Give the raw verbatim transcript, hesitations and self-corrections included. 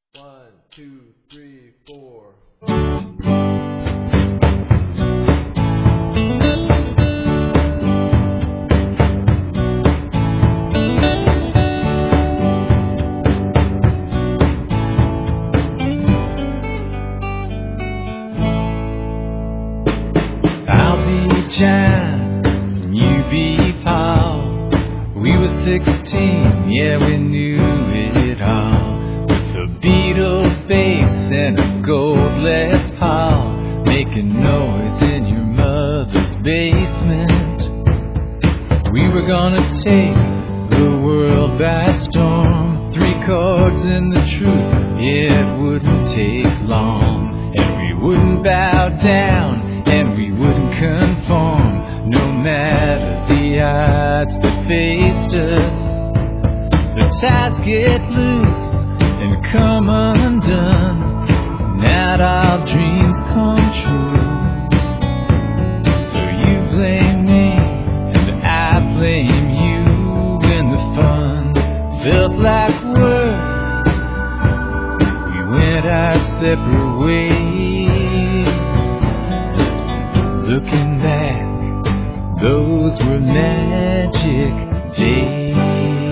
One, two, three, four. I'll be John, and you be Paul. We were sixteen, yeah, we knew it all. With a Beatle bass and a gold Les Paul, making noise in your mother's basement. We were gonna take the world by storm. Three chords and the truth, yeah, it wouldn't take long. And we wouldn't bow down, and we wouldn't conform, no matter the odds that faced us. The ties get loose and come undone, not all dreams come true. So you blame me and I blame you, when the fun felt like work, we went our separate ways. Looking back, those were magic days.